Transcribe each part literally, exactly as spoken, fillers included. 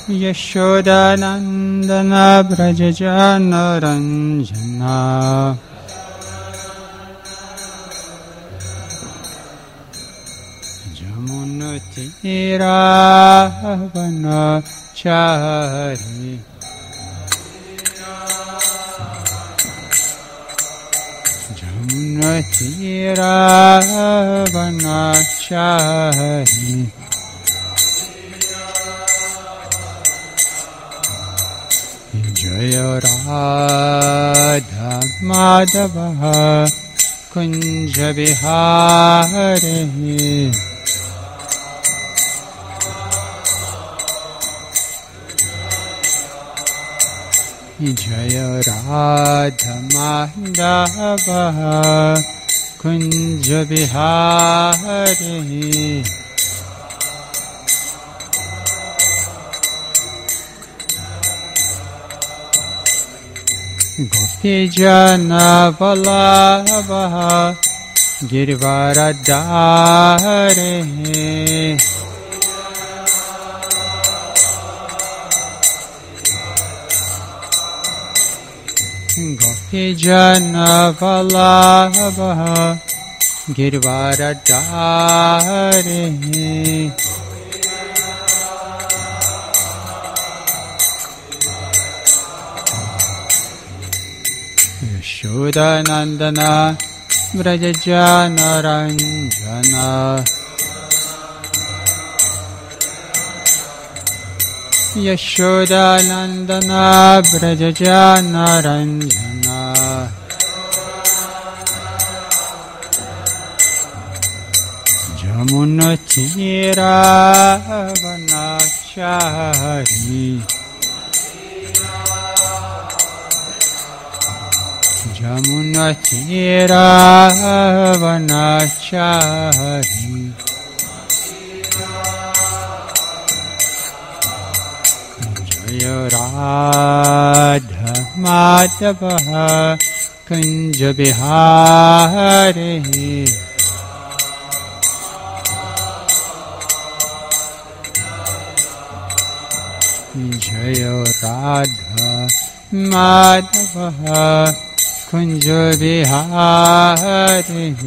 Yashodanandana Brajajana Ranjana Jamunatira Vanachari Jamunatira Vanachari Jaya Radha Madhava Kunja Vihare Jaya Radha Madhava Kunja Vihare Gopijana Vallabha Girvaradhare Gopijana Vallabha Girvaradhare Yashodanandana Vrajajana Ranjana Yashodanandana Vrajajana Ranjana Jamunatira Vanachari Jamunatira Vanachari Jaya Radha Madhava Kunja Vihare Jaya Radha Madhava Kunja Vihare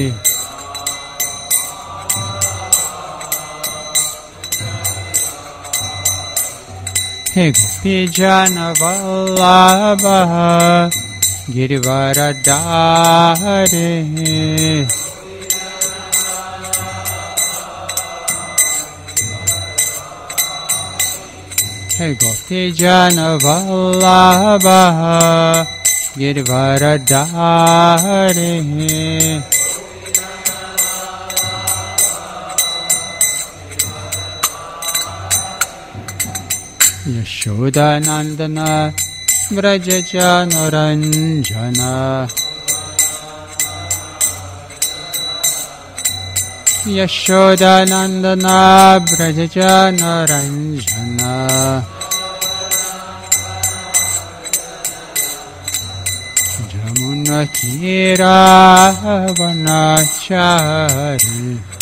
He Gopijana Vallabha Girvaradhare He Gopijana Vallabha Girvaradhare Yashodanandana Vrajajana Ranjana Yashodanandana Vrajajana Ranjana Jamunatira Vanachari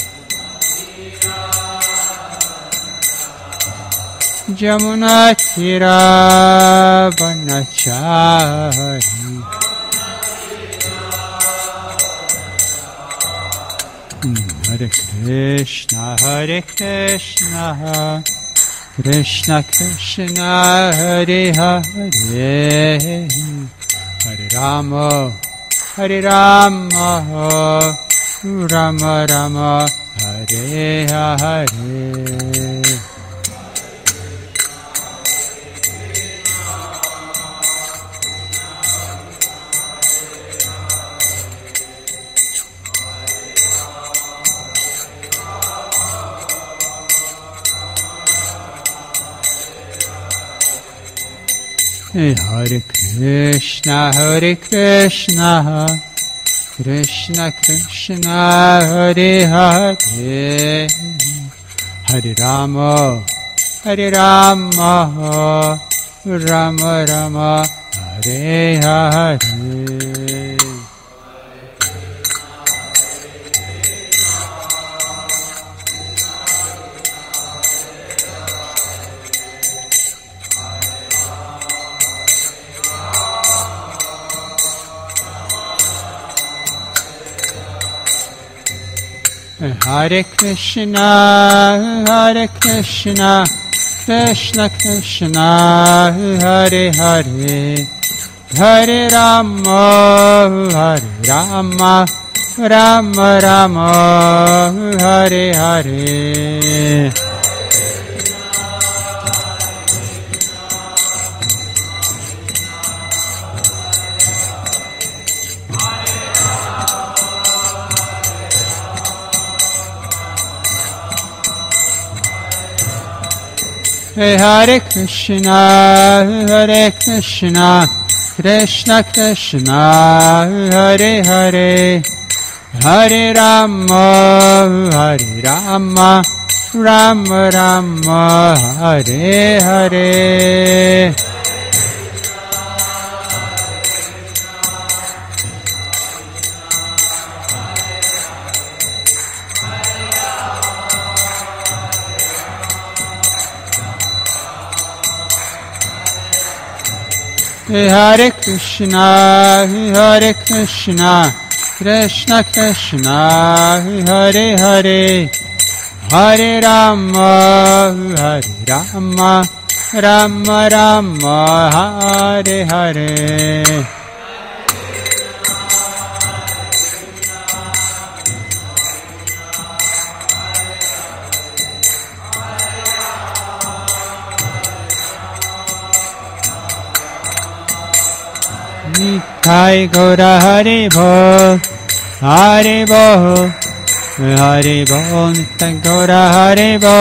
Jamunatira Vanachari Hare Krishna Hare Krishna Krishna Krishna Hare Hare Hare Rama Hare Rama Rama Rama Hare Hare Hare Krishna Hare Krishna Krishna Krishna Hare Hare Hare Rama Hare Rama Rama Rama Hare Hare Hare Krishna, Hare Krishna, Krishna Krishna, Hare Hare, Hare Rama, Hare Rama, Rama Rama, Hare Hare. Hare Krishna, Hare Krishna, Krishna Krishna, Hare Hare, Hare Rama, Hare Rama, Rama Rama, Hare Hare. Hare Krishna, Hare Krishna, Krishna Krishna, Hare Hare, Hare Rama, Hare Rama, Rama Rama, Hare Hare. Nitai Gaura Haribo, Haribo, Haribo, Nitai Gaura Haribo.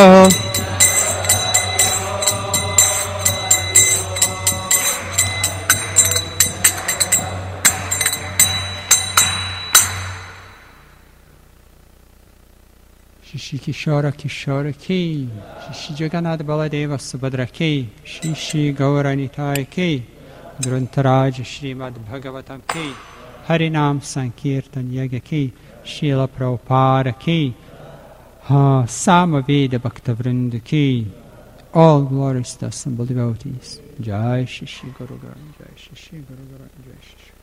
Shri Kishora Kishora Ki, Shri Jagannath Baladeva Subhadra Ki, Shri Shri Gaura Nitai Ki, Gruntaraj Srimad Bhagavatam Ki, Harinam Sankirtan Yaga Ki, Srila Prabhupada Ki, Ha Samaveda Bhaktavrinda Ki. All glories to assembled devotees. Jai Shri Shri Guru Guru, Jai Shri Shri Guru Guru, Jai Shri Shri.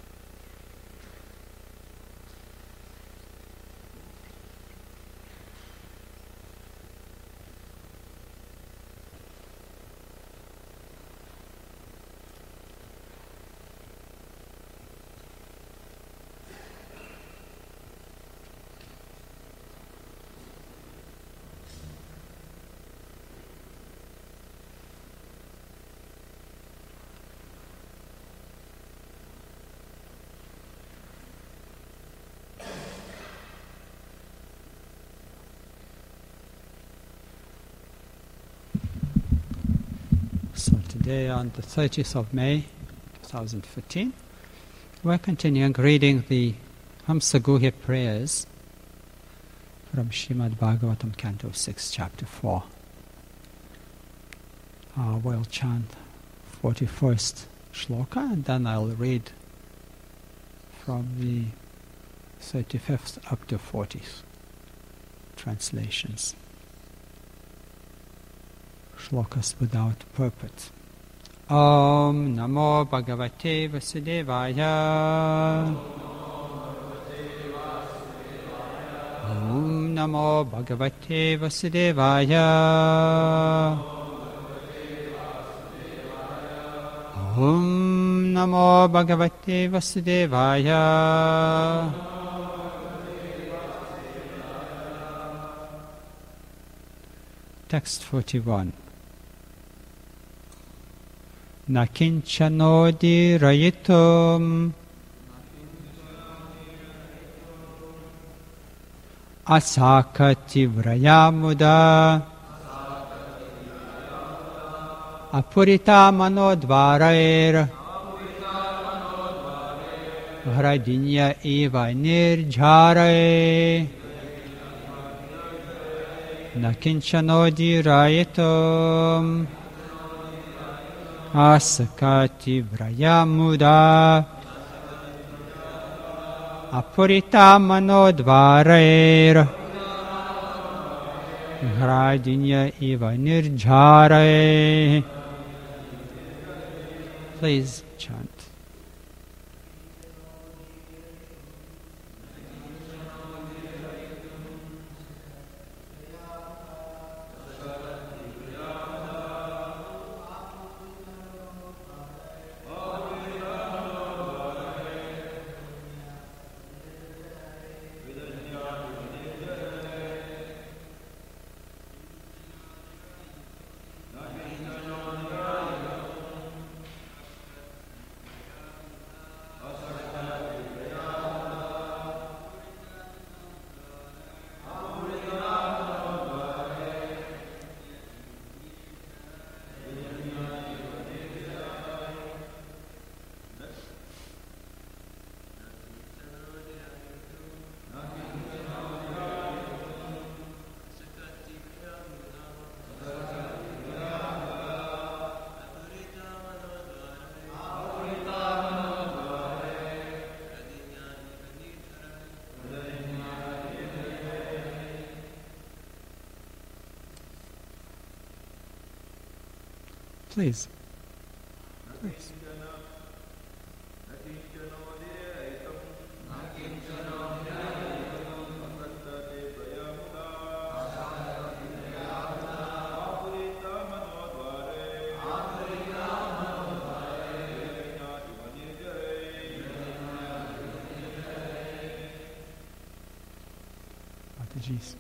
So today on the thirtieth of May twenty fifteen, we're continuing reading the Hamsaguhya prayers from Srimad Bhagavatam Canto six, Chapter four. Uh, we'll chant forty-first shloka and then I'll read from the thirty-fifth up to fortieth translations. Shlokas without purport. Om Namo Bhagavate Vasudevaya. Om Namo Bhagavate Vasudevaya. Om Namo Bhagavate Vasudevaya. Text forty-one. Nakinchano dirayitum asakati vrayamuda apurita manodvarair Hradinya eva nirjhare Nakinchano dirayitum asakati vrayamuda apurita manodvarair Hradinya eva nirjhare. Please chant. Please. Please. Mataji's.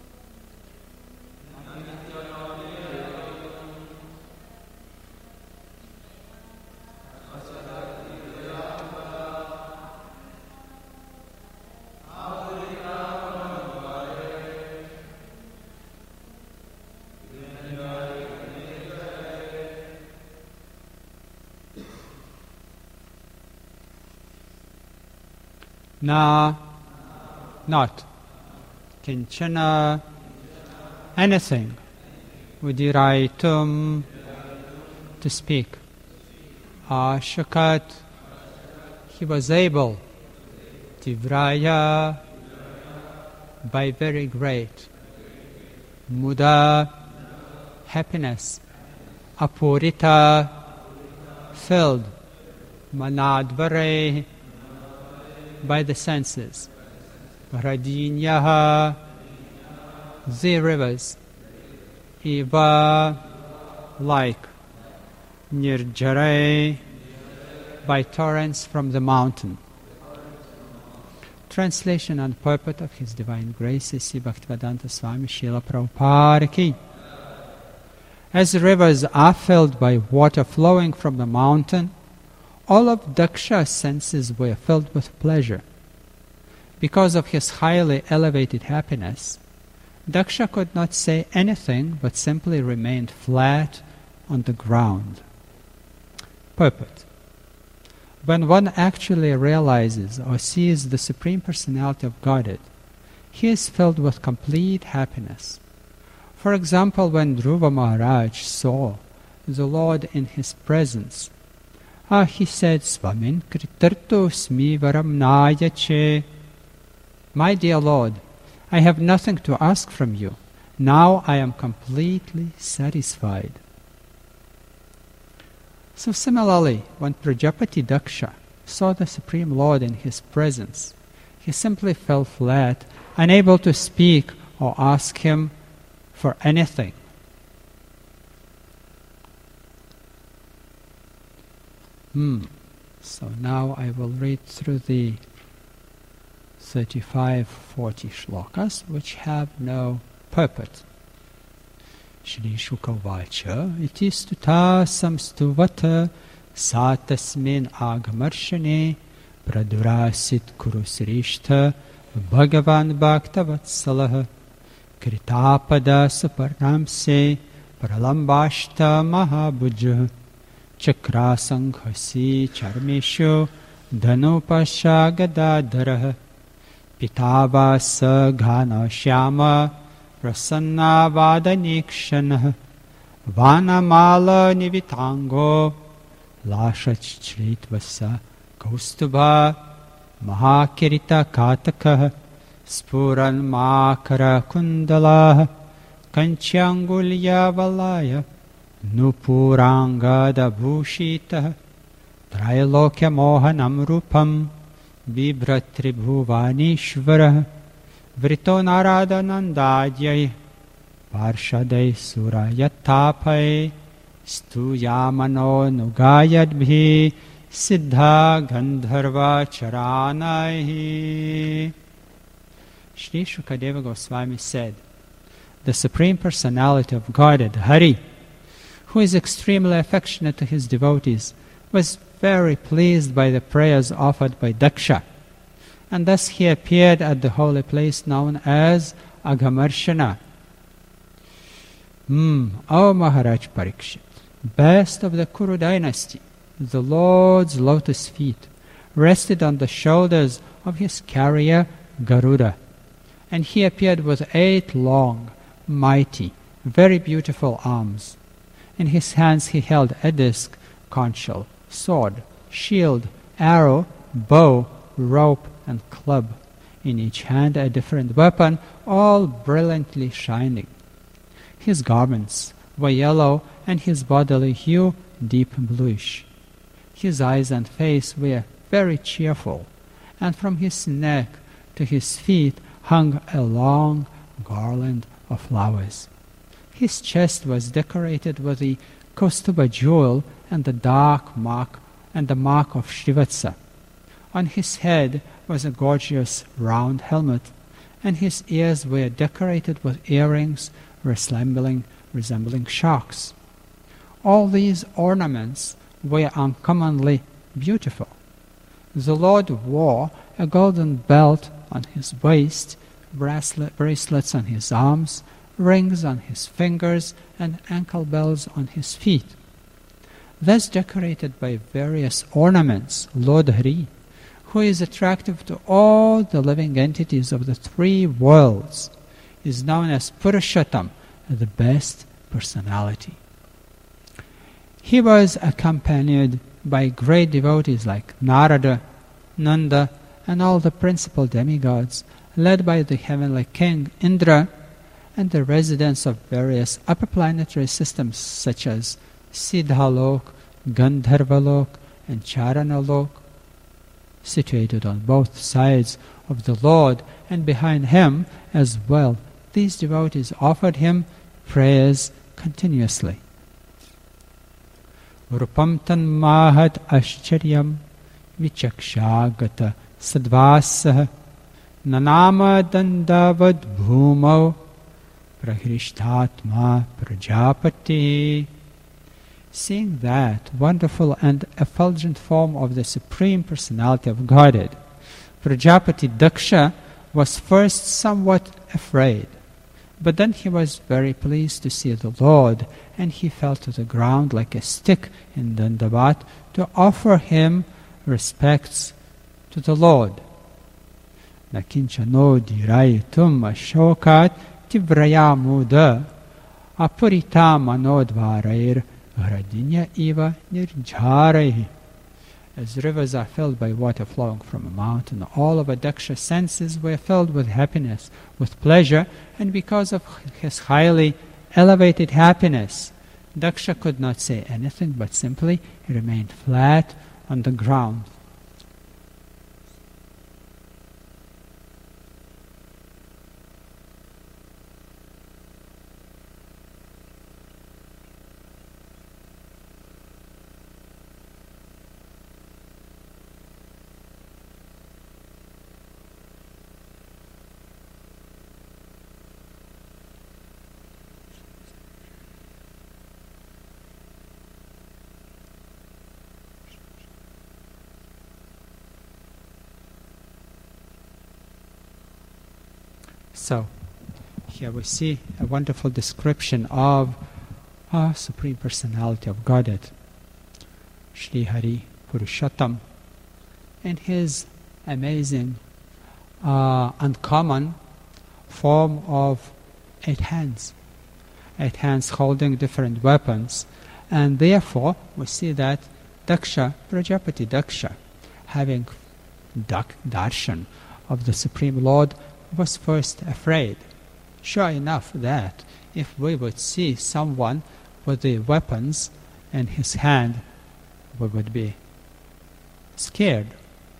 Na, not, kinchana, anything, udiraitum, to speak. Ashakat, he was able, tivraya, by very great. Muda, happiness. Apurita, filled. Manadvare, by the senses. Radinyaha, the rivers. Eva, like. Nirjare, by torrents from the mountain. Translation and purport of His Divine Grace is Sri Bhaktivedanta Swami Srila Prabhupada Ki. As the rivers are filled by water flowing from the mountain, all of Daksha's senses were filled with pleasure. Because of his highly elevated happiness, Daksha could not say anything but simply remained flat on the ground. Purport. When one actually realizes or sees the Supreme Personality of Godhead, he is filled with complete happiness. For example, when Dhruva Maharaj saw the Lord in his presence, ah, he said, Svamin kritarto smi varam nayache. My dear Lord, I have nothing to ask from you. Now I am completely satisfied. So similarly, when Prajapati Daksha saw the Supreme Lord in his presence, he simply fell flat, unable to speak or ask him for anything. Hmm. So now I will read through the thirty-five forty shlokas which have no purport. Shri Shukavacha iti stuta samstuvata satasmin agamarshane pradurasit kurusrishta bhagavan bhaktavatsalah kritapada suparnamse pralambashta mahabhujah chakrasanghasi charmeshu dhanupasha gadadharah pitavasa ghana shyama prasanna vadanikshana vanamala nivitango lashachritvasa kaustubha mahakirita kataka spuran makara kundala kanchangulya valaya nupurangada bhushita trailokya mohanam rupam Vibhratribhuvanishvara Vrito Narada Nandadhyai Parshadai Surayatapai Stuyamano Nugayadbhi Siddha Gandharva Charanai. Shri Shukadeva Goswami said, the Supreme Personality of Godhead, Hari, who is extremely affectionate to his devotees, was very pleased by the prayers offered by Daksha, and thus he appeared at the holy place known as Aghamarshana. Hmm, O Maharaj Parikshit, best of the Kuru dynasty, the Lord's lotus feet rested on the shoulders of his carrier Garuda, and he appeared with eight long, mighty, very beautiful arms. In his hands he held a disc, conch shell, sword, shield, arrow, bow, rope, and club. In each hand a different weapon, all brilliantly shining. His garments were yellow and his bodily hue deep bluish. His eyes and face were very cheerful, and from his neck to his feet hung a long garland of flowers. His chest was decorated with the Kaustuba jewel and the dark mark and the mark of Srivatsa. On his head was a gorgeous round helmet, and his ears were decorated with earrings resembling, resembling sharks. All these ornaments were uncommonly beautiful. The Lord wore a golden belt on his waist, bracelet, bracelets on his arms, rings on his fingers, and ankle bells on his feet. Thus decorated by various ornaments, Lord Hari, who is attractive to all the living entities of the three worlds, is known as Purushottam, the best personality. He was accompanied by great devotees like Narada, Nanda, and all the principal demigods, led by the heavenly king Indra, and the residents of various upper planetary systems such as Siddhalok, Gandharvalok, and Charanalok, situated on both sides of the Lord and behind him as well. These devotees offered him prayers continuously. Rupam tan mahat ashcharyam vichakshagata sadvasah nanama dandavad bhumau prahrishtatma prajapati. Seeing that wonderful and effulgent form of the Supreme Personality of Godhead, Prajapati Daksha was first somewhat afraid, but then he was very pleased to see the Lord, and he fell to the ground like a stick in Dandavat to offer him respects to the Lord. Nakinchano dirayitum ashokat tivraya muda apurita manodvarair Hradinya iva nirjharai. As rivers are filled by water flowing from a mountain, all of Daksha's senses were filled with happiness, with pleasure, and because of his highly elevated happiness, Daksha could not say anything but simply remained flat on the ground. So, here we see a wonderful description of our Supreme Personality of Godhead, Shri Hari Purushottam, and his amazing, uh, uncommon form of eight hands, eight hands holding different weapons, and therefore we see that Daksha, Prajapati Daksha, having dak- darshan of the Supreme Lord, was first afraid. Sure enough that if we would see someone with the weapons in his hand, we would be scared.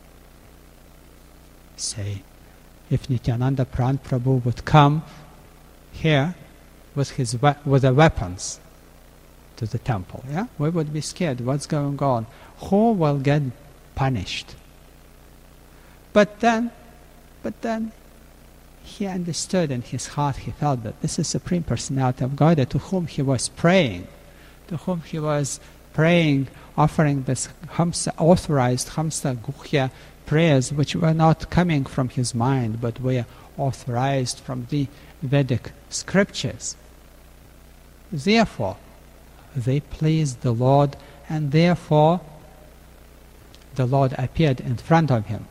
Say, if Nityananda Pran Prabhu would come here with his we- with the weapons to the temple, yeah, we would be scared. What's going on? Who will get punished? But then, but then. He understood in his heart, he felt that this is Supreme Personality of God to whom he was praying, to whom he was praying, offering this Hamsa, authorized Hamsa Guhya prayers, which were not coming from his mind, but were authorized from the Vedic scriptures. Therefore, they pleased the Lord, and therefore the Lord appeared in front of him.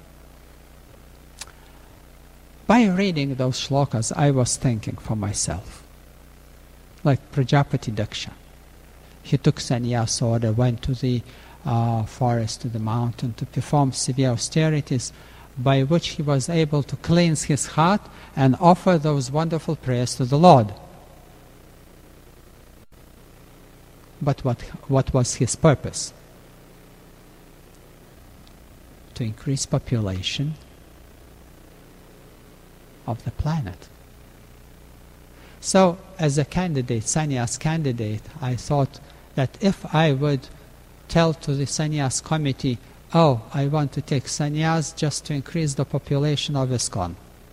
By reading those shlokas, I was thinking for myself, like Prajapati Daksha. He took sannyasa order, went to the uh, forest, to the mountain, to perform severe austerities, by which he was able to cleanse his heart and offer those wonderful prayers to the Lord. But what, what was his purpose? To increase population of the planet. So, as a candidate, sannyas candidate, I thought that if I would tell to the sannyas committee, oh, I want to take sannyas just to increase the population of ISKCON.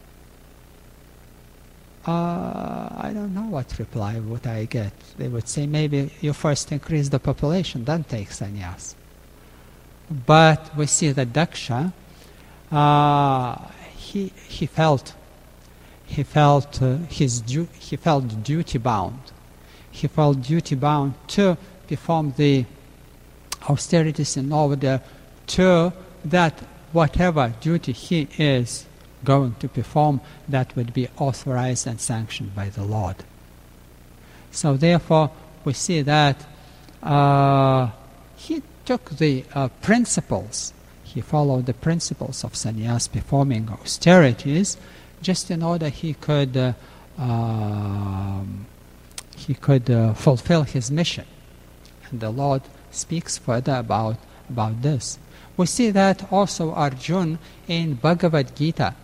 Uh, I don't know what reply would I get. They would say, maybe you first increase the population, then take sannyas. But we see that Daksha, uh, he, he felt He felt uh, his du- he felt duty bound. He felt duty bound to perform the austerities in order to that whatever duty he is going to perform, that would be authorized and sanctioned by the Lord. So therefore, we see that uh, he took the uh, principles. He followed the principles of sannyas performing austerities, just in order he could uh, um, he could uh, fulfill his mission. And the Lord speaks further about, about this. We see that also Arjuna in Bhagavad Gita.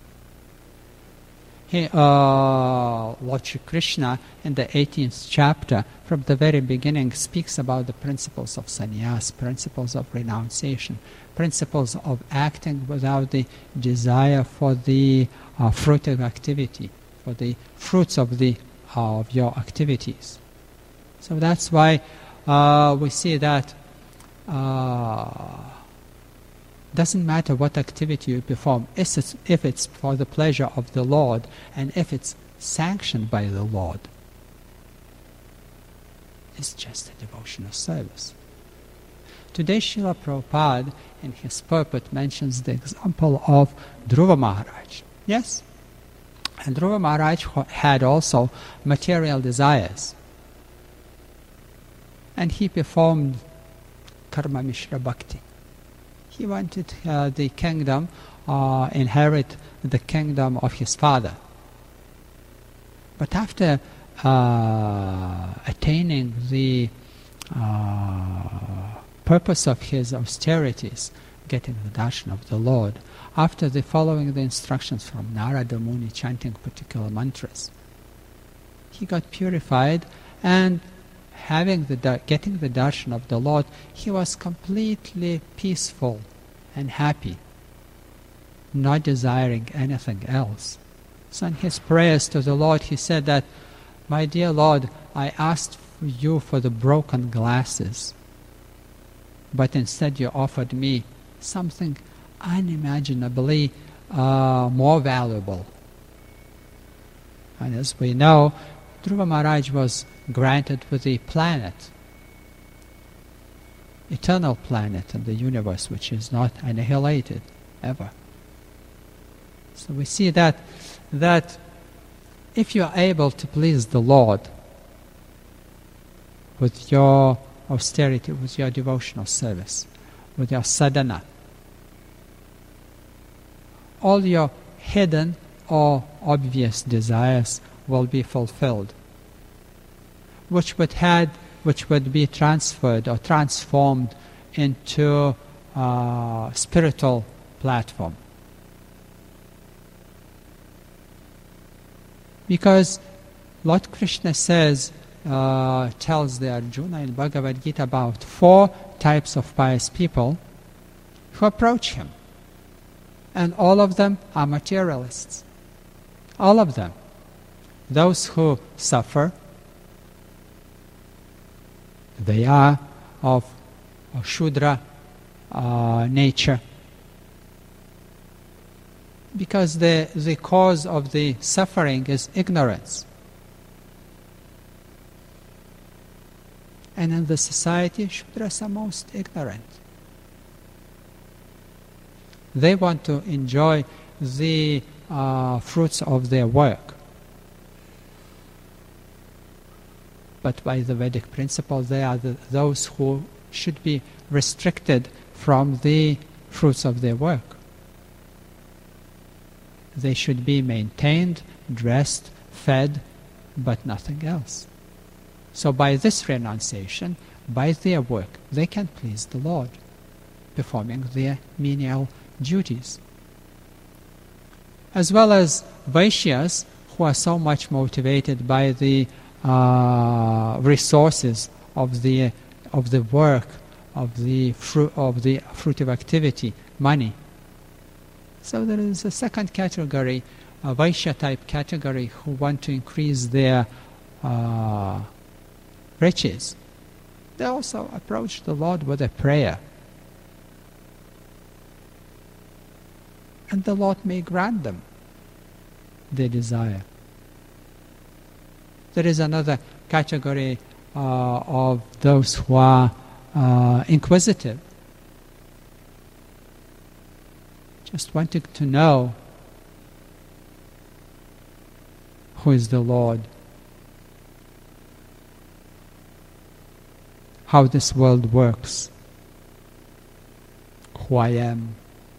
He, uh, Lord Shri Krishna in the eighteenth chapter, from the very beginning, speaks about the principles of sannyas, principles of renunciation, principles of acting without the desire for the uh, fruit of activity, for the fruits of the uh, of your activities. So that's why uh, we see that uh, doesn't matter what activity you perform, if it's, if it's for the pleasure of the Lord and if it's sanctioned by the Lord, it's just a devotional service. Today Srila Prabhupada in his purport mentions the example of Dhruva Maharaj. Yes? And Dhruva Maharaj had also material desires. And he performed Karma Mishra Bhakti. He wanted uh, the kingdom, uh, inherit the kingdom of his father. But after uh, attaining the uh, purpose of his austerities, getting the darshan of the Lord, after the following the instructions from Narada Muni, chanting particular mantras, he got purified, and having the getting the darshan of the Lord, he was completely peaceful and happy, not desiring anything else. So in his prayers to the Lord, he said that, my dear Lord, I asked for you for the broken glasses, but instead you offered me something unimaginably uh, more valuable. And as we know, Dhruva Maharaj was granted with a planet, eternal planet in the universe, which is not annihilated ever. So we see that that if you are able to please the Lord with your austerity, with your devotional service, with your sadhana, all your hidden or obvious desires will be fulfilled, which would had, which would be transferred or transformed into a spiritual platform. Because Lord Krishna says, uh, tells the Arjuna in Bhagavad Gita about four types of pious people who approach him. And all of them are materialists. All of them. Those who suffer, they are of a Shudra uh, nature. Because the, the cause of the suffering is ignorance. And in the society, Shudras are most ignorant. They want to enjoy the uh, fruits of their work. But by the Vedic principle, they are the, those who should be restricted from the fruits of their work. They should be maintained, dressed, fed, but nothing else. So by this renunciation, by their work, they can please the Lord, performing their menial duties. As well as Vaishyas, who are so much motivated by the uh, resources of the of the work, of the fruit of the fruitive activity, money. So there is a second category, a Vaishya type category, who want to increase their uh, riches. They also approach the Lord with a prayer, and the Lord may grant them their desire. There is another category uh, of those who are uh, inquisitive, just wanting to know who is the Lord, how this world works, who I am.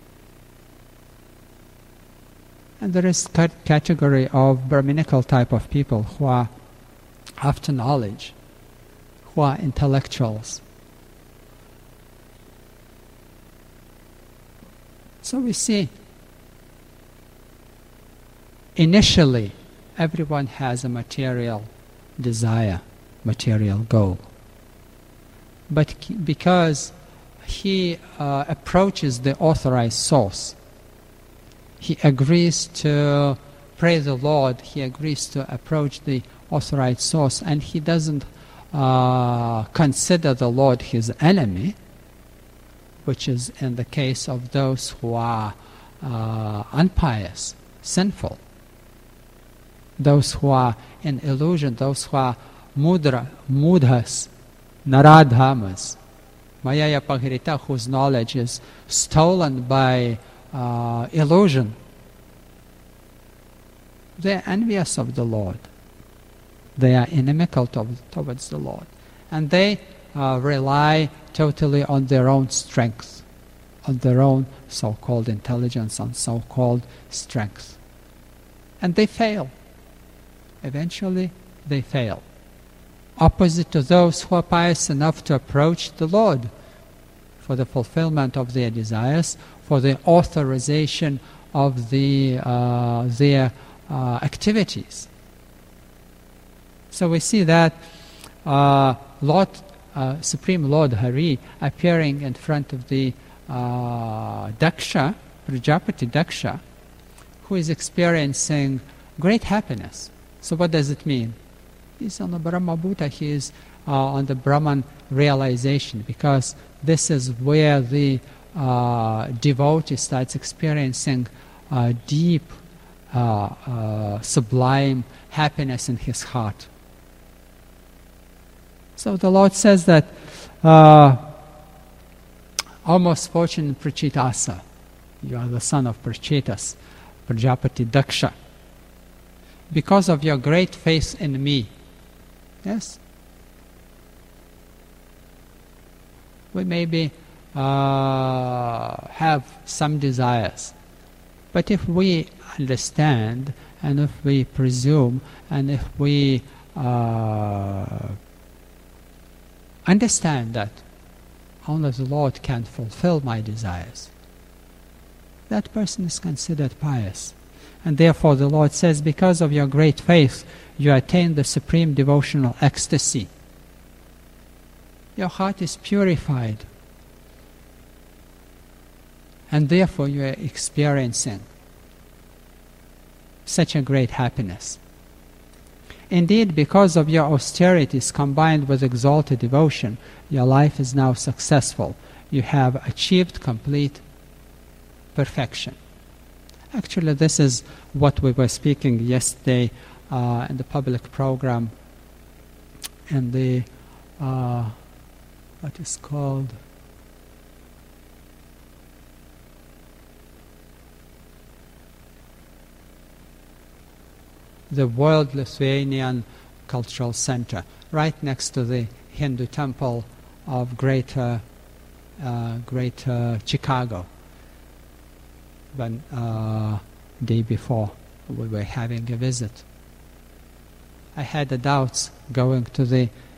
And there is a category of Brahminical type of people who are after knowledge, who are intellectuals. So we see, initially, everyone has a material desire, material goal. But because he uh, approaches the authorized source, he agrees to pray the Lord, he agrees to approach the authorized source, and he doesn't uh, consider the Lord his enemy, which is in the case of those who are uh, unpious, sinful, those who are in illusion, those who are mudra, mudhas, naradhamas, mayaya pagrita, whose knowledge is stolen by uh, illusion. They are envious of the Lord. They are inimical to, towards the Lord. And they uh, rely totally on their own strength, on their own so-called intelligence, on so-called strength. And they fail. Eventually, they fail. Opposite to those who are pious enough to approach the Lord for the fulfillment of their desires, for the authorization of the, uh, their uh, activities. So we see that uh, Lord, uh, Supreme Lord Hari appearing in front of the uh, Daksha, Prajapati Daksha, who is experiencing great happiness. So what does it mean? He's on the Brahma Bhuta, he is uh, on the Brahman realization, because this is where the uh, devotee starts experiencing uh, deep, uh, uh, sublime happiness in his heart. So the Lord says that uh, O most fortunate Prachitasa, you are the son of Prachitas, Prajapati Daksha, because of your great faith in me. Yes? We maybe uh, have some desires, but if we understand, and if we presume, and if we uh, understand that only the Lord can fulfill my desires, that person is considered pious. And therefore the Lord says, because of your great faith, you attain the supreme devotional ecstasy. Your heart is purified. And therefore you are experiencing such a great happiness. Indeed, because of your austerities combined with exalted devotion, your life is now successful. You have achieved complete perfection. Actually, this is what we were speaking yesterday uh, in the public program, in the, uh, what is called, the World Lithuanian Cultural Center, right next to the Hindu temple of Greater, uh, Greater Chicago. When uh, day before we were having a visit, I had the doubts going to the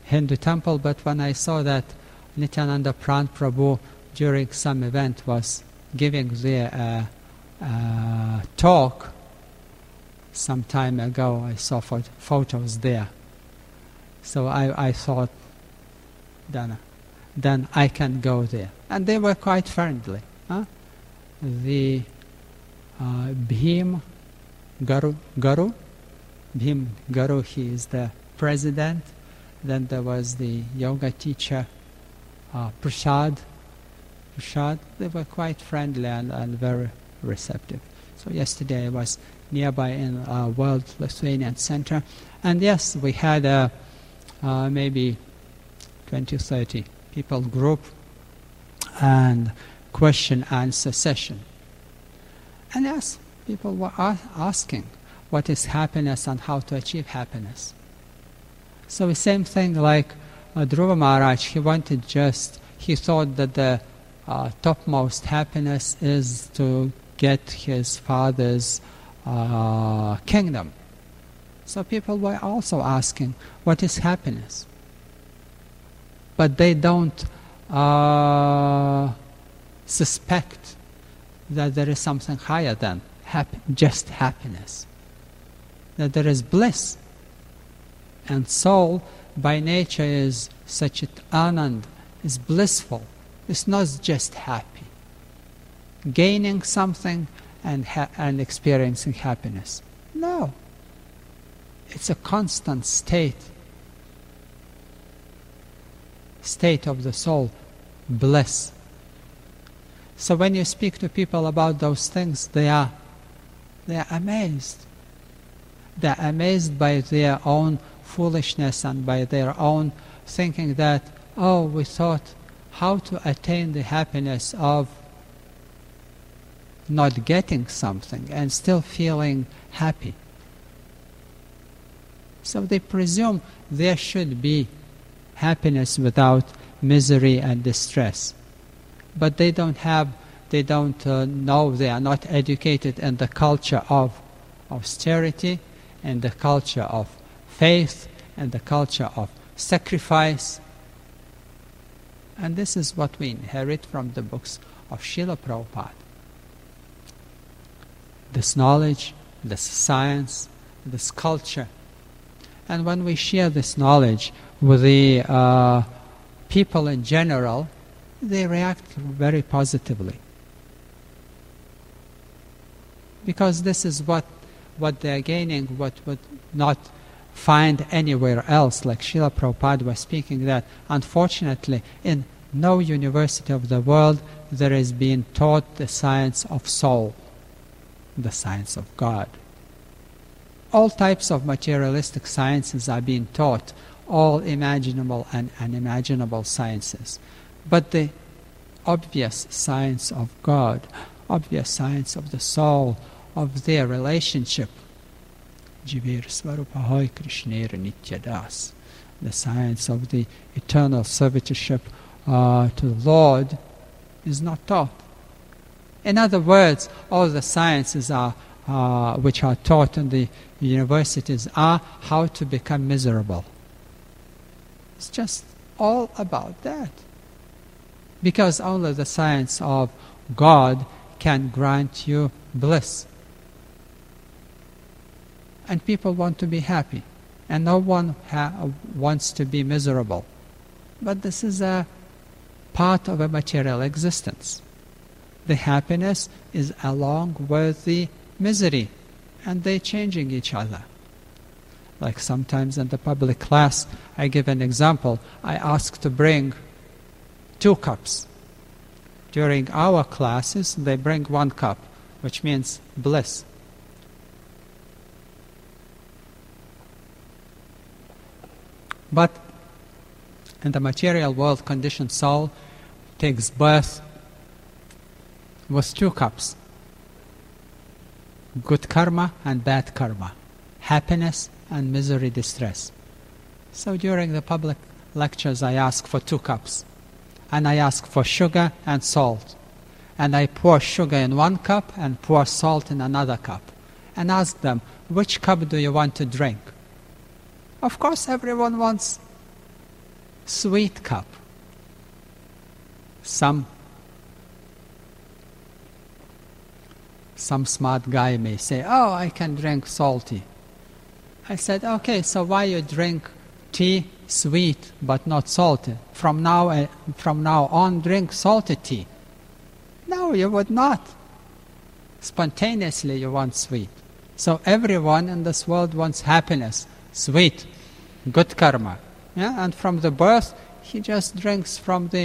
Hindu temple, but when I saw that Nityananda Pran Prabhu during some event was giving their uh, uh, talk some time ago, I saw pho- photos there. So I, I thought, then, then I can go there. And they were quite friendly. Huh? The uh, Bhim Garu, Garu, Bhim Garu, he is the president. Then there was the yoga teacher, uh, Prasad. Prasad. They were quite friendly and, and very receptive. So yesterday I was nearby in uh, World Lithuanian Center, and yes, we had a uh, maybe twenty, thirty people group and question answer session. And yes, people were a- asking what is happiness and how to achieve happiness. So the same thing like uh, Dhruva Maharaj, he wanted just, he thought that the uh, topmost happiness is to get his father's uh, kingdom. So people were also asking, what is happiness? But they don't uh, suspect that there is something higher than hap- just happiness. That there is bliss. And soul by nature is such an anand, is blissful. It's not just happy. Gaining something and, ha- and experiencing happiness. No. It's a constant state. State of the soul. Bliss. So when you speak to people about those things, they are, they are amazed. They are amazed by their own foolishness and by their own thinking that, oh, we thought how to attain the happiness of not getting something and still feeling happy. So they presume there should be happiness without misery and distress. But they don't have, they don't uh, know, they are not educated in the culture of austerity and the culture of faith and the culture of sacrifice. And this is what we inherit from the books of Srila Prabhupada. This knowledge, this science, this culture. And when we share this knowledge with the uh, people in general, they react very positively. Because this is what, what they are gaining, what would not find anywhere else. Like Srila Prabhupada was speaking that, unfortunately, in no university of the world there is being taught the science of soul, the science of God. All types of materialistic sciences are being taught, all imaginable and unimaginable sciences. But the obvious science of God, obvious science of the soul, of their relationship, Jivir Svarupahoi Krishnera Nityadas, the science of the eternal servitorship uh, to the Lord, is not taught. In other words, all the sciences are uh, which are taught in the universities are how to become miserable. It's just all about that. Because only the science of God can grant you bliss. And people want to be happy. And no one ha- wants to be miserable. But this is a part of a material existence. The happiness is along with the misery. And they're changing each other. Like sometimes in the public class, I give an example. I ask to bring two cups. During our classes, they bring one cup, which means bliss. But in the material world, conditioned soul takes birth with two cups. Good karma and bad karma. Happiness and misery, distress. So during the public lectures, I ask for two cups. And I ask for sugar and salt. And I pour sugar in one cup and pour salt in another cup. And ask them, which cup do you want to drink? Of course, everyone wants sweet cup. Some some smart guy may say, oh, I can drink salty. I said, okay, so why you drink tea sweet but not salty? From now, uh, from now on, drink salty tea. No, you would not. Spontaneously you want sweet. So everyone in this world wants happiness, sweet, good karma. Yeah? And from the birth, he just drinks from the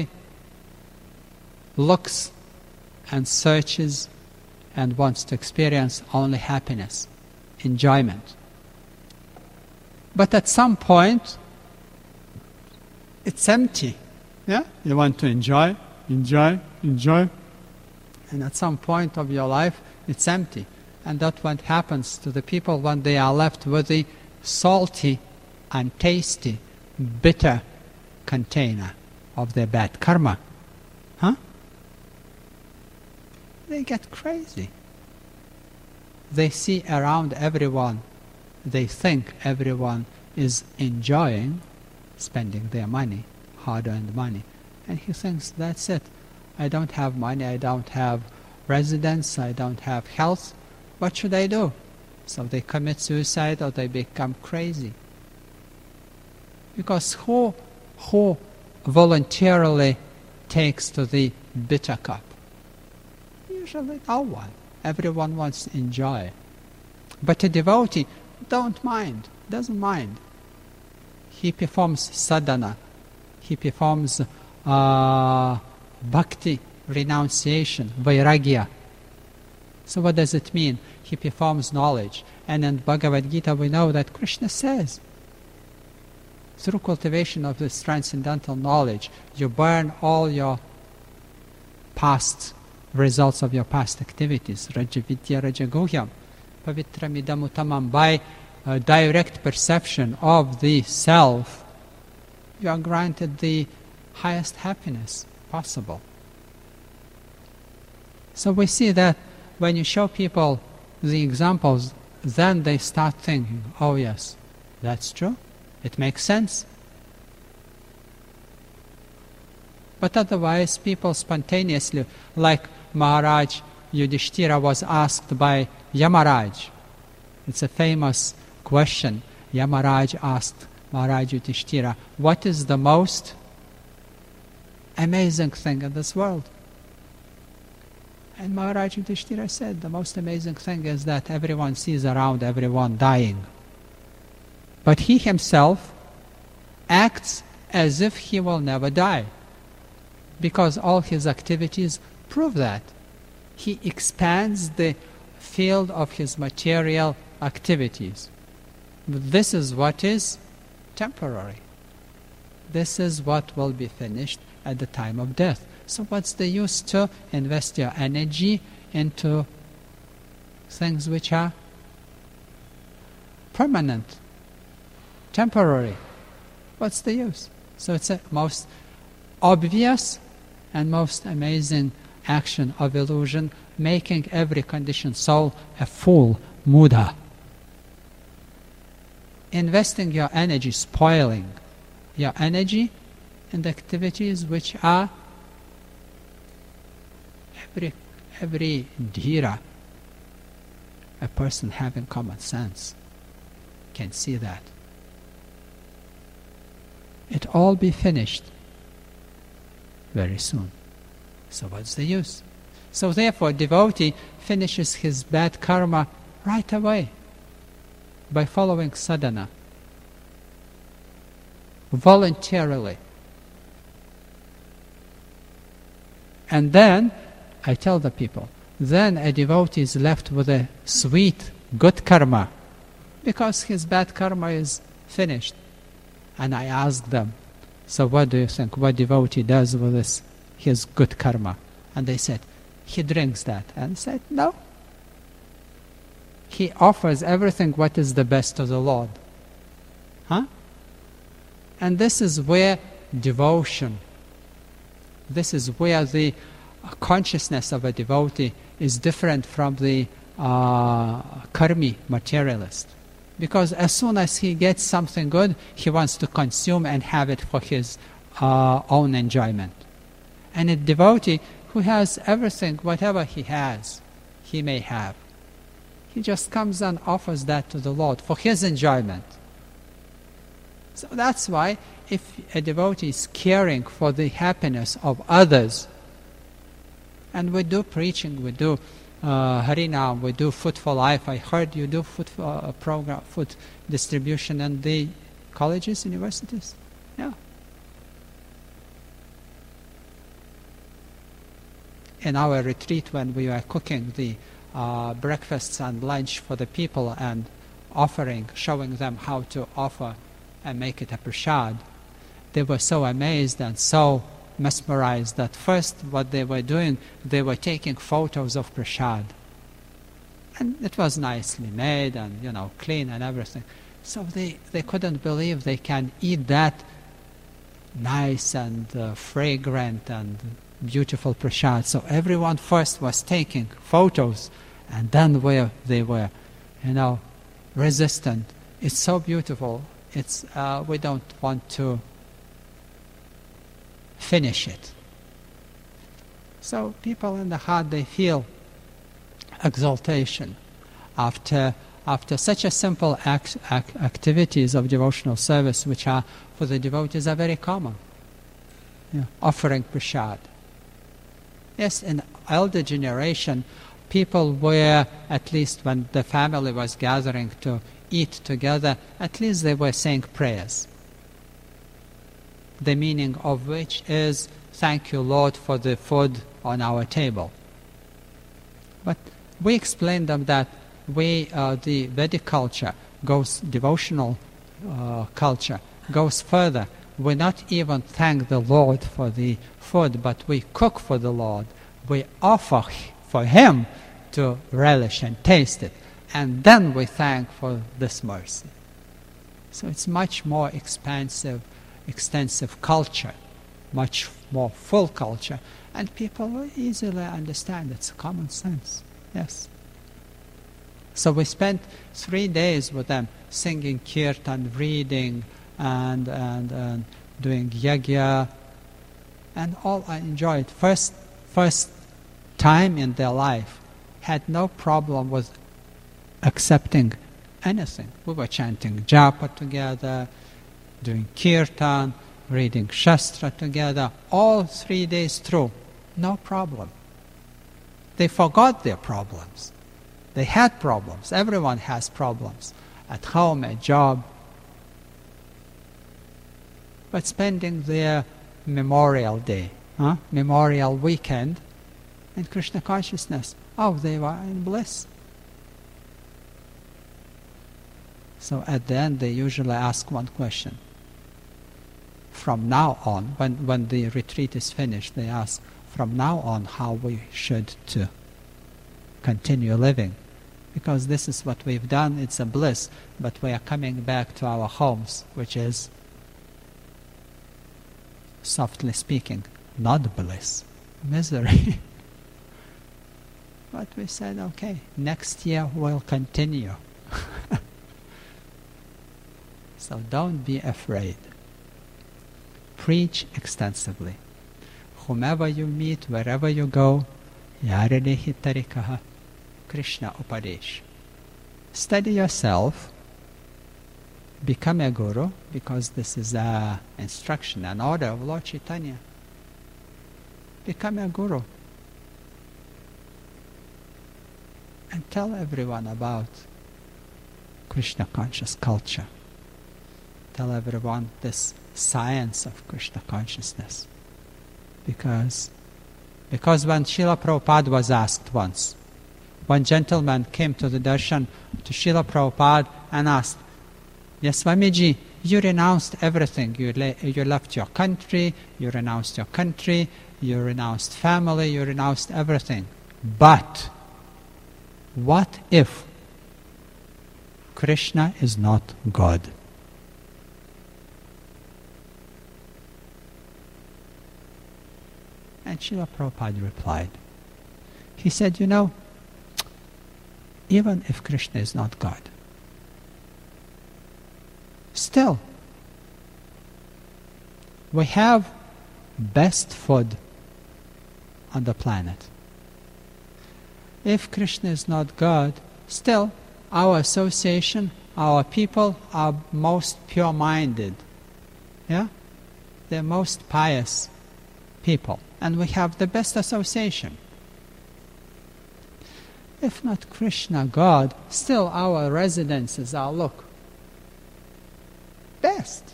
looks and searches and wants to experience only happiness, enjoyment. But at some point, it's empty. Yeah? You want to enjoy, enjoy, enjoy. And at some point of your life, it's empty. And that's what happens to the people when they are left with the salty and tasty, bitter container of their bad karma. Huh? They get crazy. They see around everyone, they think everyone is enjoying spending their money, hard-earned money. And he thinks, that's it. I don't have money, I don't have residence, I don't have health. What should I do? So they commit suicide or they become crazy. Because who, who voluntarily takes to the bitter cup? Usually no one. Everyone wants to enjoy. But a devotee don't mind, doesn't mind. He performs sadhana. He performs uh, bhakti, renunciation, vairagya. So what does it mean? He performs knowledge. And in Bhagavad Gita we know that Krishna says, through cultivation of this transcendental knowledge, you burn all your past results of your past activities. Rajavidya Rajaguhyam, Pavitramidam Uttamam. By uh, direct perception of the self, you are granted the highest happiness possible. So we see that when you show people the examples, then they start thinking, oh yes, that's true, it makes sense. But otherwise, people spontaneously, like Maharaj Yudhishthira was asked by Yamaraj. It's a famous question. Yamaraj asked Maharaj Yudhishthira, what is the most amazing thing in this world? And Maharaj Yudhishthira said, the most amazing thing is that everyone sees around everyone dying. But he himself acts as if he will never die, because all his activities prove that. He expands the field of his material activities. But this is what is temporary. This is what will be finished at the time of death. So what's the use to invest your energy into things which are permanent, temporary? What's the use? So it's a most obvious and most amazing action of illusion, making every conditioned soul a fool, Muddha. Investing your energy, spoiling your energy in the activities which are every, every dhira, a person having common sense, can see that. It all be finished very soon. So what's the use? So therefore, devotee finishes his bad karma right away by following sadhana, voluntarily. And then, I tell the people, then a devotee is left with a sweet, good karma, because his bad karma is finished. And I ask them, so what do you think, what devotee does with this, his good karma? And they said, he drinks that. And I said, no. He offers everything what is the best to the Lord. Huh? And this is where devotion, this is where the consciousness of a devotee is different from the uh, karmi materialist. Because as soon as he gets something good, he wants to consume and have it for his uh, own enjoyment. And a devotee who has everything, whatever he has, he may have, he just comes and offers that to the Lord for his enjoyment. So that's why if a devotee is caring for the happiness of others, and we do preaching, we do uh, Harinam, we do Food for Life. I heard you do food uh, program, food distribution in the colleges, universities. Yeah. In our retreat, when we were cooking the uh, breakfasts and lunch for the people and offering, showing them how to offer and make it a prasad, they were so amazed and so mesmerized that first what they were doing, they were taking photos of prasad. And it was nicely made and, you know, clean and everything. So they, they couldn't believe they can eat that nice and uh, fragrant and beautiful prasad. So everyone first was taking photos, and then where they were, you know, resistant. It's so beautiful. It's uh, we don't want to finish it. So people in the heart, they feel exaltation after after such a simple act, act, activities of devotional service, which are for the devotees are very common. Yeah. Offering prasad. Yes, in elder generation, people were, at least when the family was gathering to eat together, at least they were saying prayers. The meaning of which is, thank you, Lord, for the food on our table. But we explained them that we, uh, the Vedic culture goes, devotional uh, culture goes further. We not even thank the Lord for the food, but we cook for the Lord. We offer for Him to relish and taste it. And then we thank for this mercy. So it's much more expansive, extensive culture, much more full culture. And people easily understand. It's common sense. Yes. So we spent three days with them singing kirtan, reading, and, and, and doing yagya, and all I enjoyed. First, first time in their life, had no problem with accepting anything. We were chanting japa together, doing kirtan, reading shastra together, all three days through, no problem. They forgot their problems. They had problems. Everyone has problems at home, at job. But spending their Memorial Day, huh? Memorial Weekend, in Krishna consciousness, oh, they were in bliss. So at the end, they usually ask one question. From now on, when, when the retreat is finished, they ask, from now on, how we should to continue living. Because this is what we've done, it's a bliss, but we are coming back to our homes, which is, softly speaking, not bliss, misery. But we said, okay, next year we'll continue. So don't be afraid. Preach extensively. Whomever you meet, wherever you go, Yaradehi Tarikaha, Krishna Upadesh. Study yourself, become a guru, because this is an instruction, an order of Lord Chaitanya. Become a guru. And tell everyone about Krishna conscious culture. Tell everyone this science of Krishna consciousness. Because, because when Srila Prabhupada was asked once, one gentleman came to the darshan to Srila Prabhupada and asked, yes, Swamiji, you renounced everything. You, le you left your country, you renounced your country, you renounced family, you renounced everything. But what if Krishna is not God? And Srila Prabhupada replied. He said, you know, even if Krishna is not God, still, We have best food on the planet. If Krishna is not God, still our association, our people are most pure-minded. Yeah? They're most pious people. And we have the best association. If not Krishna God, still our residences are, look, best.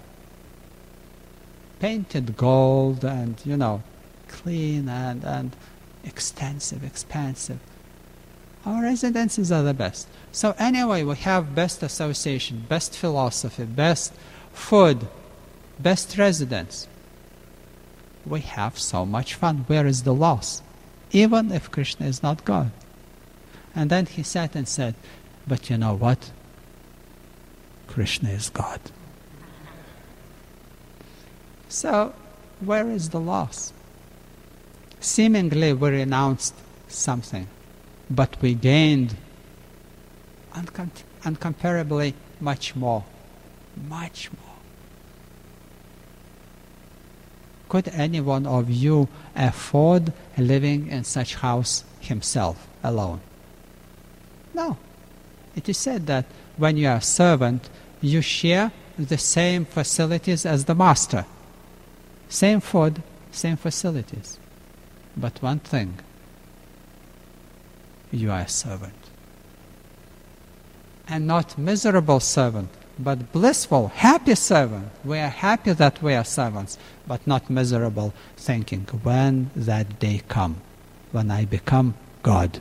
Painted gold and, you know, clean and, and extensive, expansive. Our residences are the best. So anyway, we have best association, best philosophy, best food, best residence. We have so much fun. Where is the loss? Even if Krishna is not God. And then he sat and said, but you know what? Krishna is God. So, where is the loss? Seemingly we renounced something, but we gained uncom- uncomparably much more. Much more. Could any one of you afford living in such house himself alone? No. It is said that when you are a servant, you share the same facilities as the master. Same food, same facilities. But one thing, you are a servant. And not miserable servant, but blissful, happy servant. We are happy that we are servants, but not miserable, thinking, when that day come, when I become God.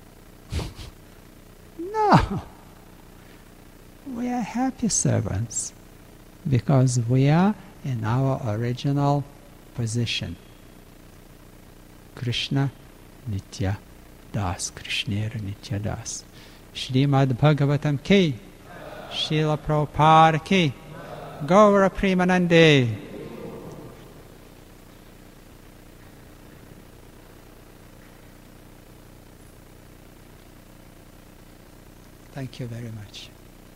No. We are happy servants because we are in our original position. Krishna Nitya Das, Krishnera Nitya Das. Srimad Bhagavatam ki, Srila Prabhupada ki, Gaura Premanande. Thank you very much.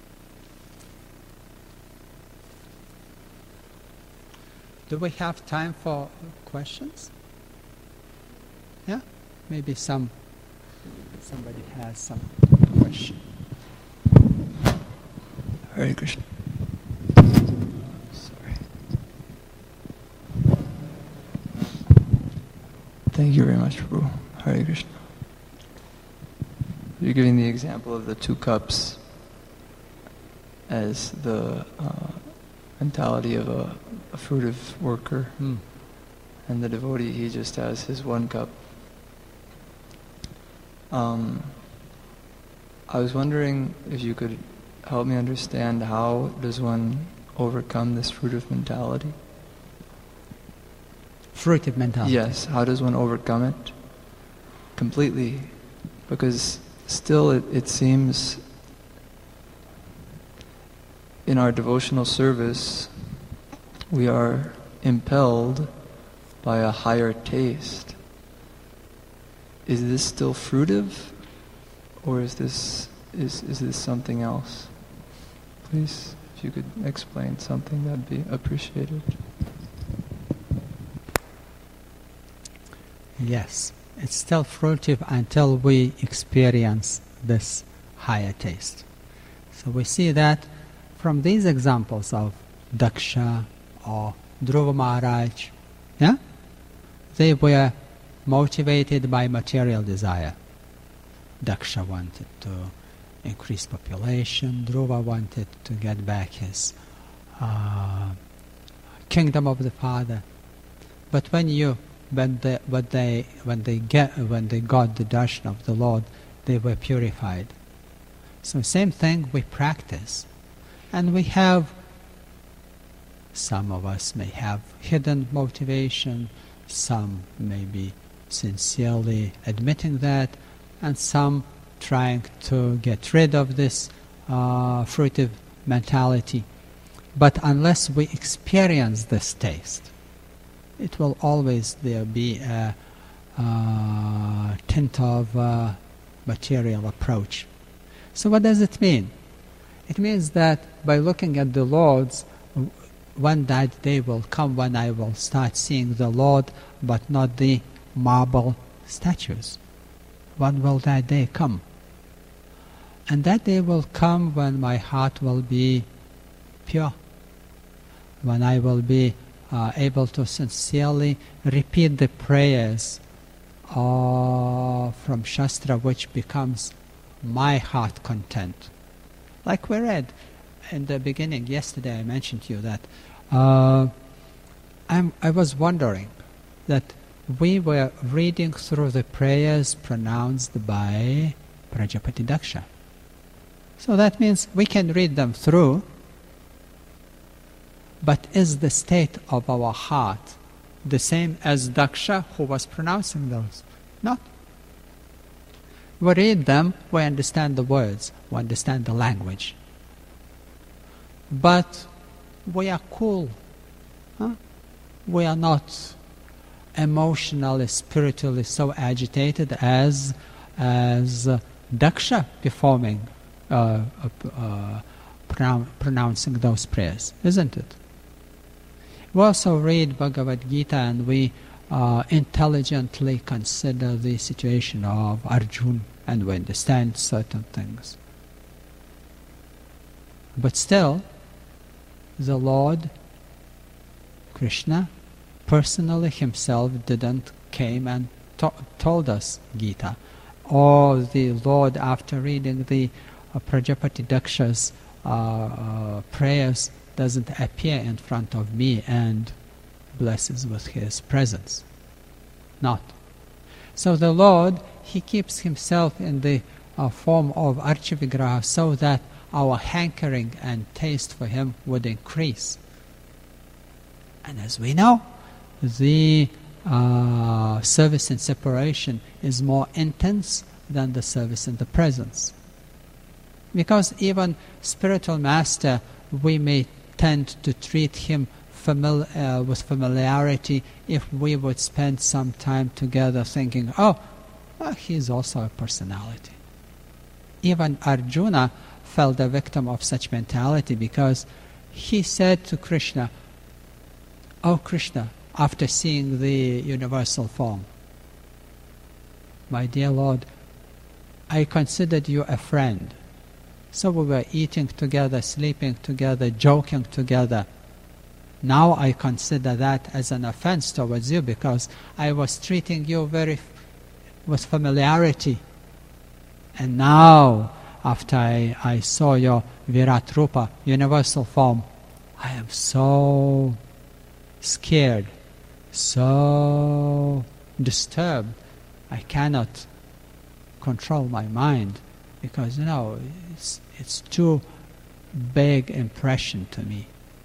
Do we have time for questions? Yeah? Maybe some somebody has some question. Hare Krishna. Sorry. Thank you very much, Prabhu. Hare Krishna. You're giving the example of the two cups as the uh, mentality of a, a fruitive worker. Hmm. And the devotee, he just has his one cup. Um, I was wondering if you could help me understand, how does one overcome this fruitive mentality? Fruitive mentality. Yes, how does one overcome it completely? Because still it, it seems in our devotional service we are impelled by a higher taste. Is this still fruitive, or is this is is this something else? Please, if you could explain something, that'd be appreciated. Yes, it's still fruitive until we experience this higher taste. So we see that from these examples of Daksha or Dhruva Maharaj, yeah, they were motivated by material desire. Daksha wanted to increase population, Dhruva wanted to get back his uh, kingdom of the father. But when you when they when they when they get when they got the darshan of the Lord, they were purified. So same thing we practice, and we have. Some of us may have hidden motivation, some may be sincerely admitting that, and some trying to get rid of this uh, fruitive mentality. But unless we experience this taste, it will always there be a, a tint of uh, material approach. So what does it mean? It means that by looking at the Lord's, when that day will come when I will start seeing the Lord, but not the marble statues. When will that day come? And that day will come when my heart will be pure, when I will be uh, able to sincerely repeat the prayers uh, from Shastra, which becomes my heart content. Like we read in the beginning, yesterday I mentioned to you that uh, I'm, I was wondering that we were reading through the prayers pronounced by Prajapati Daksha. So that means we can read them through, but is the state of our heart the same as Daksha who was pronouncing those? Not. We read them, we understand the words, we understand the language. But we are cool. Huh? We are not emotionally, spiritually so agitated as, as uh, Daksha performing, uh, uh, pronoun- pronouncing those prayers, isn't it? We also read Bhagavad Gita and we uh, intelligently consider the situation of Arjuna and we understand certain things. But still, the Lord Krishna personally himself didn't came and to- told us Gita. Or the Lord, after reading the uh, Prajapati Daksha's uh, uh, prayers, doesn't appear in front of me and blesses with his presence. Not. So the Lord, he keeps himself in the uh, form of Archavigraha so that our hankering and taste for him would increase. And as we know, the uh, service in separation is more intense than the service in the presence. Because even spiritual master, we may tend to treat him famili- uh, with familiarity if we would spend some time together thinking, oh, well, he's also a personality. Even Arjuna fell the victim of such mentality because he said to Krishna, oh Krishna, after seeing the universal form, my dear Lord, I considered you a friend. So we were eating together, sleeping together, joking together. Now I consider that as an offense towards you because I was treating you very f- with familiarity. And now, after I, I saw your Virat Rupa, universal form, I am so scared, so disturbed. I cannot control my mind because, you know, it's, it's too big impression to me.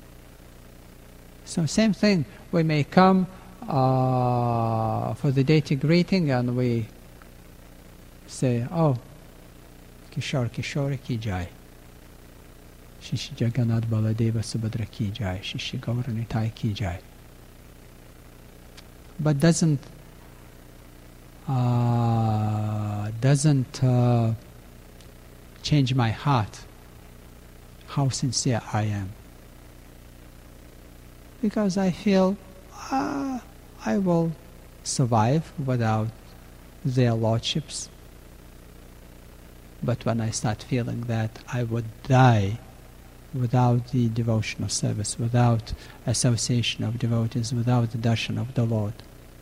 So same thing, we may come uh, for the deity greeting and we say, oh, Kishore Kishore ki jai, Shishi Jagannath Baladeva Subhadra ki jai, Shishi Gauranitai ki jai. But doesn't uh, doesn't uh, change my heart how sincere I am. Because I feel uh, I will survive without their lordships. But when I start feeling that I would die without the devotional service, without association of devotees, without the darshan of the Lord.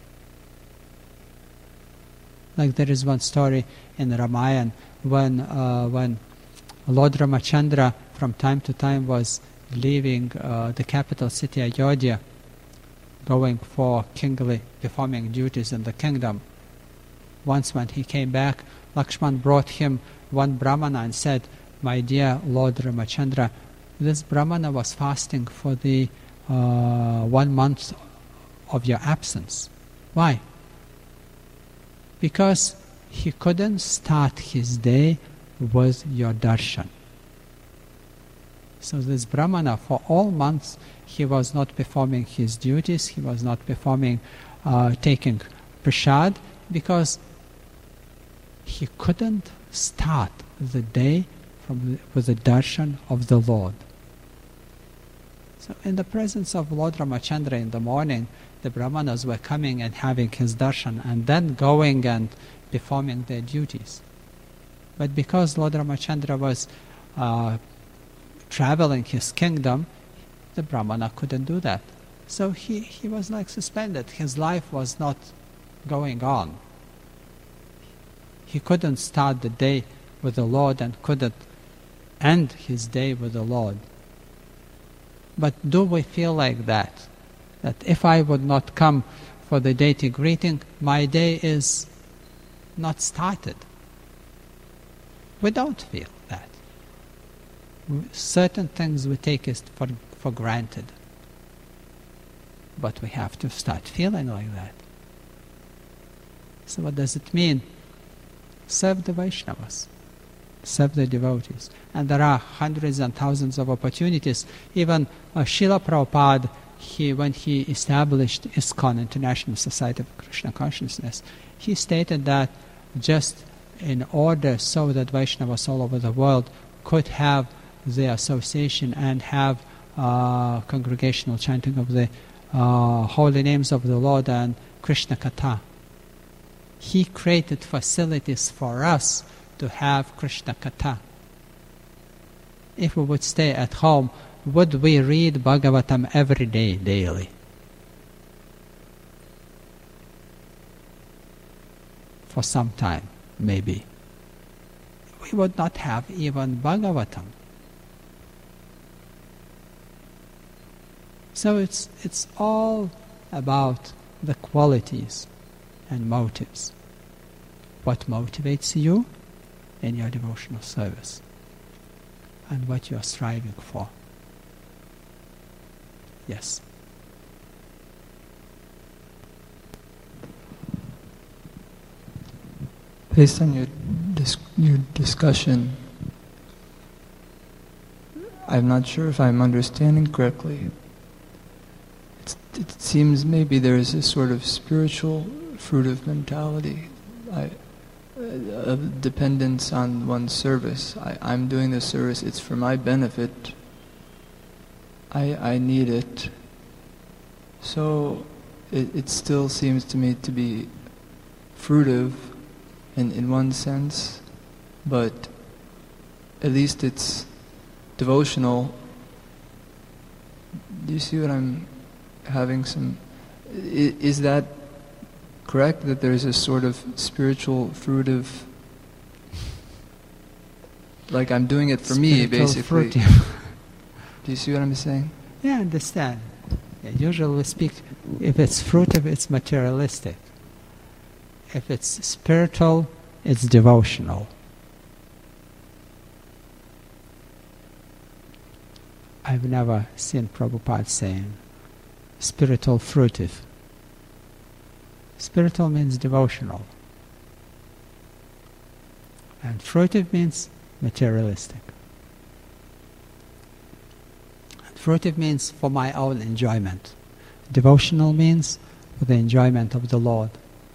Like there is one story in Ramayana when uh, when Lord Ramachandra from time to time was leaving uh, the capital city Ayodhya, going for kingly, performing duties in the kingdom. Once when he came back, Lakshman brought him one Brahmana and said, my dear Lord Ramachandra, this Brahmana was fasting for the uh, one month of your absence. Why? Because he couldn't start his day with your darshan. So this Brahmana, for all months, he was not performing his duties, he was not performing, uh, taking prasad, because he couldn't start the day from the, with the darshan of the Lord. So in the presence of Lord Ramachandra in the morning, the Brahmanas were coming and having his darshan and then going and performing their duties. But because Lord Ramachandra was uh, traveling his kingdom, the Brahmana couldn't do that. So he, he was like suspended. His life was not going on. He couldn't start the day with the Lord and couldn't end his day with the Lord. But do we feel like that? That if I would not come for the deity greeting, my day is not started. We don't feel that. Certain things we take as for, for granted. But we have to start feeling like that. So what does it mean? Serve the Vaishnavas. Serve the devotees. And there are hundreds and thousands of opportunities. Even uh, Srila Prabhupada, he, when he established ISKCON, International Society of Krishna Consciousness, he stated that just in order so that Vaishnavas all over the world could have the association and have uh, congregational chanting of the uh, holy names of the Lord and Krishna Katha, he created facilities for us to have Krishna Katha. If we would stay at home, would we read Bhagavatam every day, daily? For some time, maybe. We would not have even Bhagavatam. So it's, it's all about the qualities and motives. What motivates you in your devotional service and what you are striving for. Yes. Based on your dis- your discussion, I'm not sure if I'm understanding correctly. It's, it seems maybe there is a sort of spiritual fruitive mentality, I, uh, of dependence on one's service. I, I'm doing this service, it's for my benefit. I, I need it. So it, it still seems to me to be fruitive in, in one sense, but at least it's devotional. Do you see what I'm having some... Is, is that correct, that there's a sort of spiritual fruitive... Like I'm doing it for me, basically. Do you see what I'm saying? Yeah, I understand. Yeah, usually we speak, if it's fruitive, it's materialistic. If it's spiritual, it's devotional. I've never seen Prabhupada saying spiritual fruitive. Spiritual means devotional. And fruitive means materialistic. Fruitive means for my own enjoyment. Devotional means for the enjoyment of the Lord.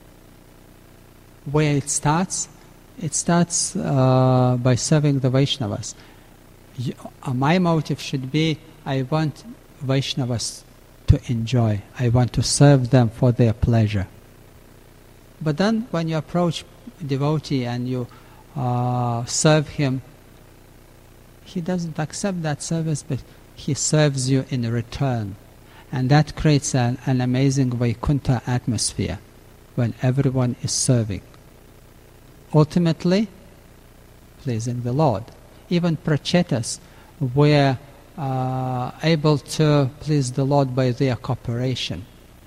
Where it starts? It starts uh, by serving the Vaishnavas. You, uh, my motive should be, I want Vaishnavas to enjoy. I want to serve them for their pleasure. But then when you approach a devotee and you uh, serve him, he doesn't accept that service, but he serves you in return. And that creates an, an amazing Vaikuntha atmosphere when everyone is serving. Ultimately, pleasing the Lord. Even Prachetas were uh, able to please the Lord by their cooperation.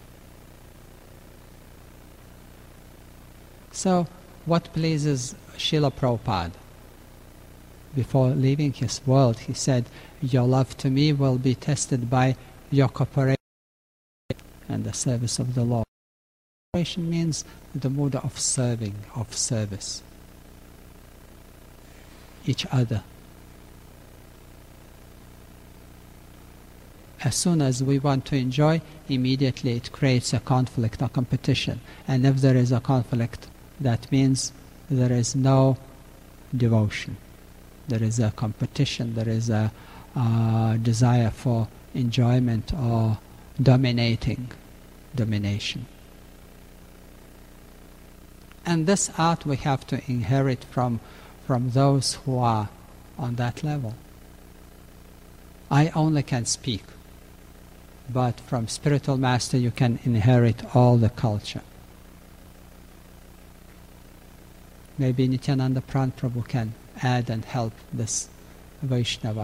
So, what pleases Srila Prabhupada? Before leaving his world, he said, your love to me will be tested by your cooperation and the service of the Lord. Cooperation means the mood of serving, of service. Each other. As soon as we want to enjoy, immediately it creates a conflict, a competition. And if there is a conflict, that means there is no devotion. There is a competition, there is a uh, desire for enjoyment or dominating domination. And this art we have to inherit from, from those who are on that level. I only can speak, but from spiritual master you can inherit all the culture. Maybe Nityananda Pran Prabhu can add and help this Vaishnava.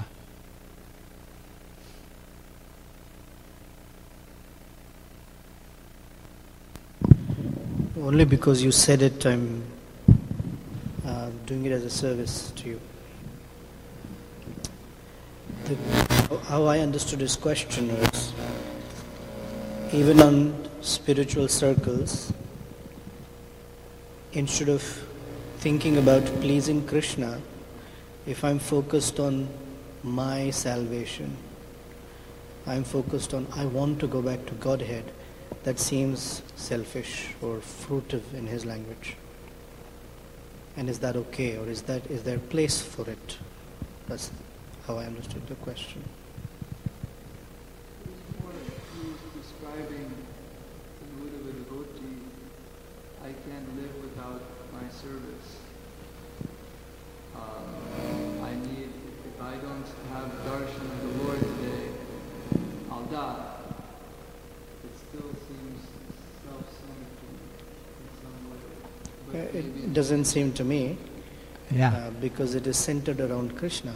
Only because you said it, I'm uh, doing it as a service to you. The, how I understood his question was, even on spiritual circles, instead of thinking about pleasing Krishna, if I'm focused on my salvation, I'm focused on I want to go back to Godhead, that seems selfish or fruitive in his language. And is that okay, or is that is there a place for it? That's how I understood the question. He's describing the mood of a devotee. I can't live without my service. Um, I need, if I don't have darshan of the Lord today, I'll die. It still seems self-centered in some way. But Uh, maybe It doesn't seem to me, Yeah. uh, because it is centered around Krishna.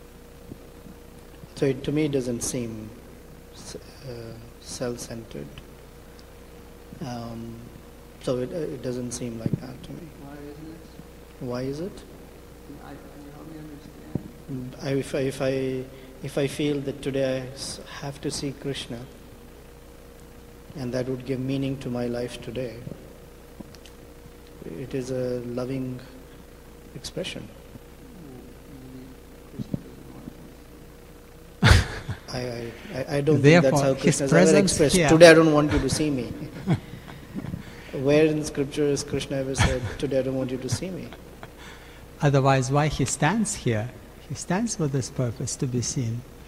So it, to me it doesn't seem s- uh, self-centered. Um, so it, uh, it doesn't seem like that to me. why isn't it? Why is it? Can, I, can you help me understand? I, if, I, if, I, if I feel that today I s- have to see Krishna, and that would give meaning to my life today, it is a loving expression. I, I, I- I don't think that's how Therefore, his Krishna has ever presence expressed. here- Today I don't want you to see me. Where in scripture has Krishna ever said, today I don't want you to see me? Otherwise, why he stands here? He stands for this purpose, to be seen.